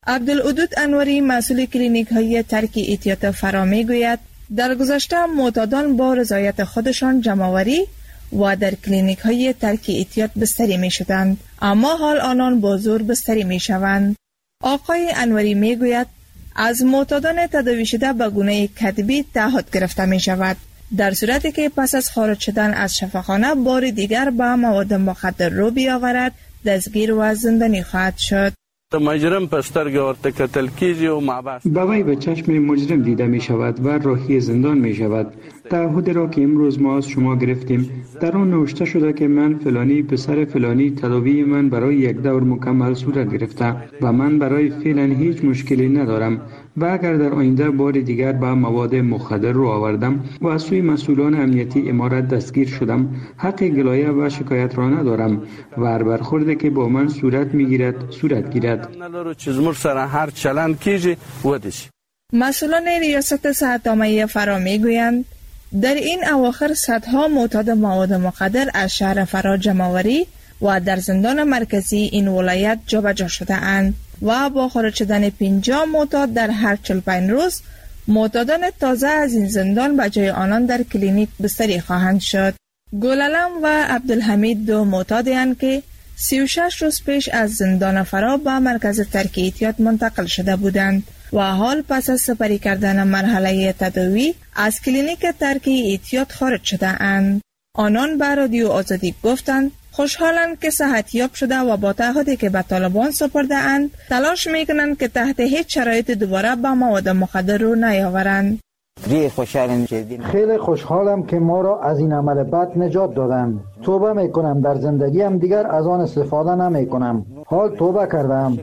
Speaker 9: عبدالودود انوری مسئول کلینیک های ترک احتیاط فرا میگوید در گذشته معتادان با رضایت خودشان جمع‌آوری و در کلینیک های ترک احتیاط بستری می شدند، اما حال آنان با زور بستری می شوند. آقای انوری می گوید از معتادان تداوی شده به گونه کتبی تعهد گرفته می شود، در صورتی که پس از خارج شدن از شفاخانه بار دیگر به مواد مخدر رو بیاورد دستگیر و زندانی خواهد شد.
Speaker 6: مجرم پسترگ ورته کتل کیږي او معباس
Speaker 12: بوی به چشم مجرم دیده می شود و راهی زندان می شود. تعهد را که امروز ما از شما گرفتیم در آن نوشته شده که من فلانی پسر فلانی تداوی من برای یک دور مکمل صورت گرفته و من برای فعلا هیچ مشکلی ندارم و اگر در آینده بار دیگر به مواد مخدر رو آوردم و از سوی مسئولان امنیتی امارت دستگیر شدم حق گلایه و شکایت را ندارم و هر برخورده که با من صورت میگیرد صورت گیرد.
Speaker 9: مسئولان ریاست صحت عامه فرا میگویند در این اواخر صدها معتاد مواد مخدر از شهر فرا جمع‌آوری و در زندان مرکزی این ولایت جابجا شده اند و با خارج شدن 50 معتاد در هر 45 روز معتادان تازه از این زندان به جای آنان در کلینیک بستری خواهند شد. گلالم و عبدالحمید دو معتادند که 36 روز پیش از زندان فرا به مرکز ترک احتیاط منتقل شده بودند و حال پس از سپری کردن مرحله تداوی از کلینیک ترک احتیاط خارج شده اند. آنان به رادیو آزادی گفتند خوشحالند که صحتیاب شده و با تعهدی که به طالبان سپرده اند تلاش میکنند که تحت هیچ شرایط دوباره به مواد مخدر رو نیاورند.
Speaker 13: خیلی خوشحالم که ما را از این عمل بد نجات دادند. توبه میکنم در زندگیم دیگر از آن استفاده نمیکنم. حال توبه کردم.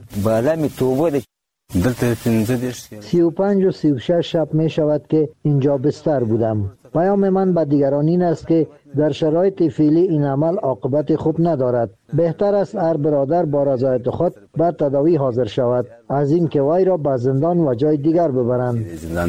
Speaker 13: 35 و 36 شب می شود که اینجا بستر بودم. پیام من به دیگران این است که در شرایط فعلی این عمل عاقبت خوب ندارد. بهتر است هر برادر با رضایت خود به تداوی حاضر شود از این که وی را به زندان و جای دیگر ببرند.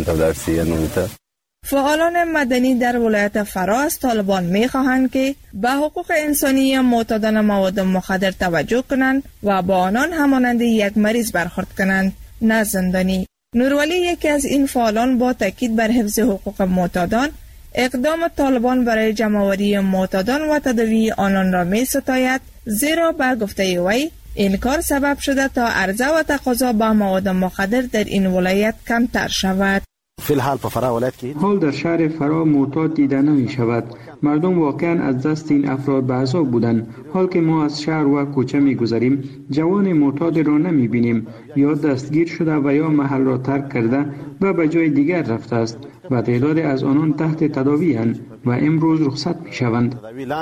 Speaker 9: فعالان مدنی در ولایت فرا از طالبان می خواهند که به حقوق انسانی معتادان مواد مخدر توجه کنند و با آنان همانند یک مریض برخورد کنند، نه زندانی. نورولی یکی از این فعالان با تاکید بر حفظ حقوق معتادان اقدام طالبان برای جمع‌آوری معتادان و تداوی آنان را می ستاید، زیرا به گفته وی این کار سبب شده تا عرضه و تقاضا به مواد مخدر در این ولایت کمتر شود.
Speaker 12: حال در شهر فرا معتاد دیده نمی شود. مردم واقعا از دست این افراد به عذاب بودند. حال که ما از شهر و کوچه می گذریم جوان معتاد را نمی بینیم، یا دستگیر شده و یا محل را ترک کرده و به جای دیگر رفته است و تعداد از آنان تحت تداوی اند و امروز رخصت می شوند.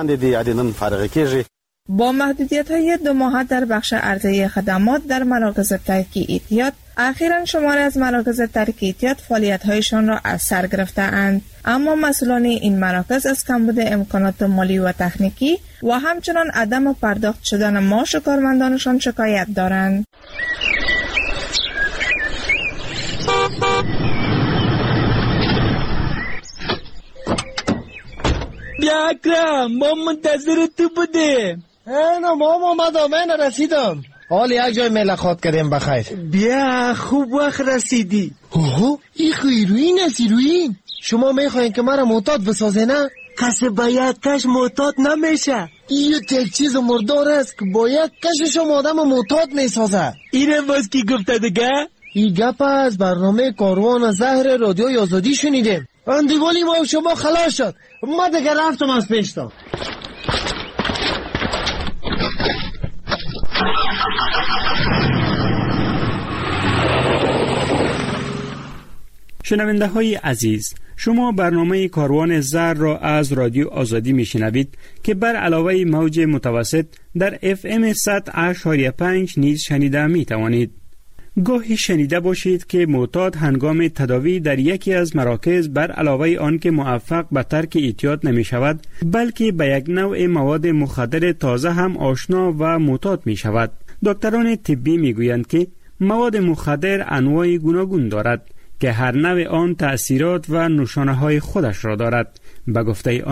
Speaker 9: با محدودیت های 2 ماهه در بخش عرضه خدمات در مراکز ترک احتیاط، اخیراً شماری از مراکز ترک احتیاط فعالیت هایشان را از سر گرفته اند، اما مسئولان این مراکز از کمبود امکانات مالی و تکنیکی و همچنان عدم پرداخت شدن معاش کارمندانشان شکایت دارند.
Speaker 14: بیا اکرم، ما منتظر تو بودیم.
Speaker 15: نه ماما من رسیدم. حال یک جای ملاقات کردیم بخیر.
Speaker 14: بیا خوب وقت رسیدی.
Speaker 15: اوه این هیروئین است هیروئین. شما میخواین که مرا معتاد بسازه نه؟
Speaker 14: کسی با یک کش معتاد نمیشه.
Speaker 15: این یک چیز مردار است که با یک کشش آدم معتاد میسازه.
Speaker 14: اینم باز کی گفته دیگه؟
Speaker 15: این گپ از برنامه کاروان زهر رادیوی آزادی شنیدیم. اندیوالی ما و شما خلاص شد. ما دیگه رفتم از پیشتا.
Speaker 5: شنونده های عزیز، شما برنامه کاروان زهر را از رادیو آزادی می شنوید که بر علاوه موج متوسط در FM 100.5 نیز شنیده می توانید. گاهی شنیده باشید که معتاد هنگام تداوی در یکی از مراکز بر علاوه آن که موفق به ترک احتیاط نمی شود، بلکه به یک نوع مواد مخدر تازه هم آشنا و معتاد می شود. دکتران طبی می گویند که مواد مخدر انواع گوناگون دارد که هر نوع آن تأثیرات و نشانه های خودش را دارد. به گفته آنان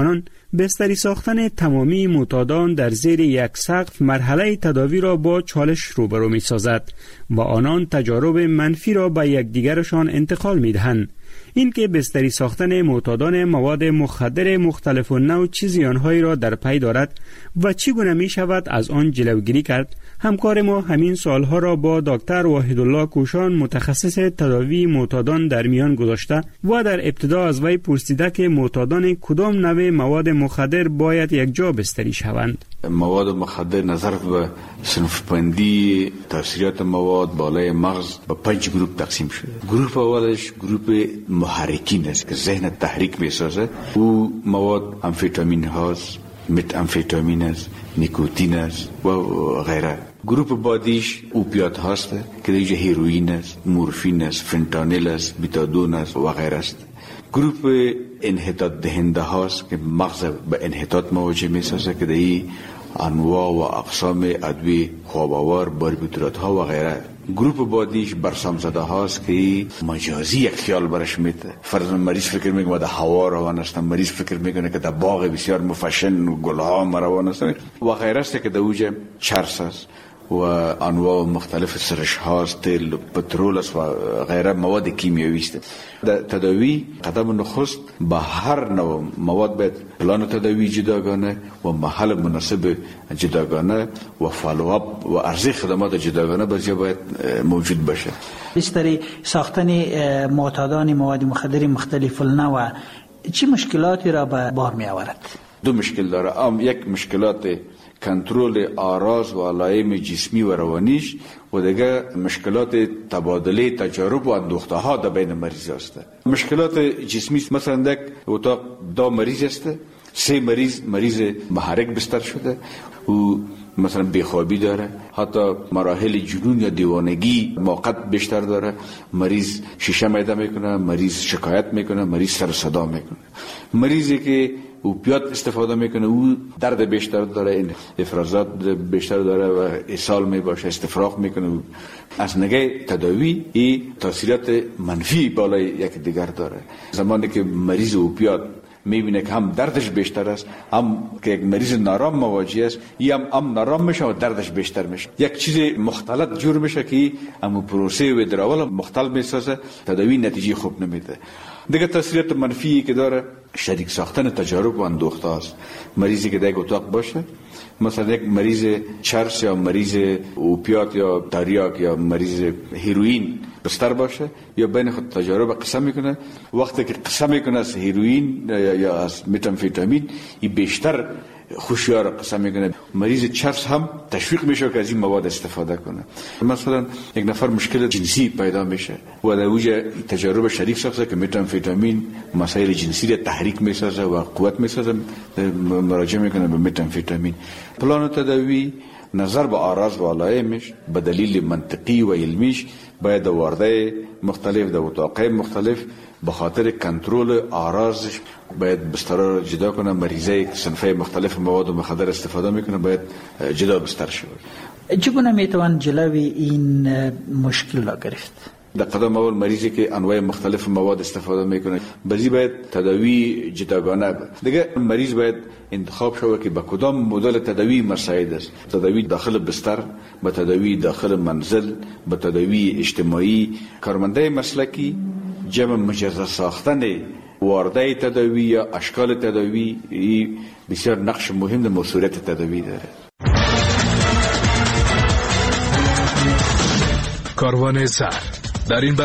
Speaker 5: بستری ساختن تمامی معتادان در زیر یک سقف مرحله تداوی را با چالش روبرو می سازد و آنان تجارب منفی را به یکدیگرشان انتقال می دهند. این که بستری ساختن معتادان مواد مخدر مختلف و نوع چه زیانهایی را در پی دارد و چگونه می شود از آن جلوگیری کرد، همکار ما همین سوالها را با دکتر وحیدالله کوشان متخصص تداوی معتادان در میان گذاشته و در ابتدا از وی پرسیده که معتادان کدام نوع مواد مخدر باید یک جا بستری شوند.
Speaker 8: مواد مخدر نظر به صنف بندی تاثیرات مواد بالای مغز به 5 گروه تقسیم شده. گروه اولش گروه محرکین است که ذهن تحریک میسازه. او مواد امفیتامین هاست، مت امفیتامین است، نیکوتین است و غیره. گروه بعدیش اوپیات هاست که دیگه هیروئین است، مورفین است، فنتانیل است، بیتادون است و غیره است. گروه انحطاط دهنده هاست که مغز به انحطاط مواجه میسازه که دیگه انواع و اقسام ادویه خواب‌آور، باربیتورات ها و غیره. گروپ بعدیش برسام زده هاست که مجازی یک خیال برش میده. فرض مریض فکر میکنه در هوا روان است، مریض فکر میکنه که در باغ بسیار مفشن و گلها روان است و غیره است که در اوج چرس است و انواع مختلف سرش هاست، تیل، پترول است و غیره مواد کیمیایی است. در تداوی قدم نخست به هر نوع مواد باید پلان تداوی جداگانه و محل مناسب جداگانه و فالوآپ و عرضه خدمات جداگانه باید موجود باشه.
Speaker 17: بستری ساختن معتادان مواد مخدر مختلف النوع چه مشکلاتی را به بار می آورد؟
Speaker 8: 2 مشکل داره. یک مشکلات کنترل آراز و علائم جسمی و روانیش و دیگه مشکلات تبادله تجارب و اندوخته ها در بین مریض است. مشکلات جسمی مثلا در اتاق 2 مریض است، 3 مریض محرک بستر شده و مثلا بیخوابی داره، حتی مراحل جنون یا دیوانگی موقت بیشتر داره، مریض شیشه میده میکنه، مریض شکایت میکنه، مریض سر صدا میکنه. مریضی که اوپیات استفاده میکنه او درد بیشتر داره، افرازات بیشتر داره و اسهال میباشه، استفراغ میکنه. از نگاه تداوی این تاثیرات منفی بالای یک دیگر داره. زمانی که مریض اوپیات میبینه که هم دردش بیشتر است، هم که یک مریض نارام مواجه است، هم نارام میشه و دردش بیشتر میشه. یک چیز مختلط جور میشه که هم پروسه ویدرول مختل میسازه، تداوی نتیجه خوب نمیده. دیگه تاثیرات منفی که داره شریک ساختن تجارب و اندوخته است. مریضی که در یک اتاق باشه، مثلا یک مریض چرس یا مریض اوپیات یا تریاک یا مریض هیروئین بستر باشه یا بین خود تجارب قسم میکنه، وقتی که قسم میکنه از هیروئین یا از متامفیتامین این بیشتر خوشیار قسم میکنه. مریض چرس هم تشویق میشه که از این مواد استفاده کنه. مثلا یک نفر مشکل جنسی پیدا میشه و در اوج تجارب شریک ساخته که متامفیتامین مسائل جنسی را تحریک میسازه و قوت میسازه، مراجعه میکنه به متامفیتامین. پلان تداوی نظر به آراز و علائمش به دلیل منطقی و علمیش باید وارده مختلف در اتاقای مختلف به خاطر کنترل آرازش باید بستر را جدا کنه. مریضای صنفه مختلف مواد مخدر استفاده میکنه باید جدا بستر شود.
Speaker 17: چگونه میتوان جلوی این مشکل را گرفت؟
Speaker 8: در قدم اول مریضی که انواع مختلف مواد استفاده میکنه بازی باید تداوی جداگانه. دیگه مریض باید انتخاب شود که با کدام مدل تداوی مساعد است. تداوی داخل بستر، با تداوی داخل منزل، با تداوی اجتماعی. کارمنده مسلکی جمع مجزا ساختن وارده تداوی یا اشکال تداوی بسیار نقش مهم در موثریت تداوی داره.
Speaker 18: کاروان زهر در این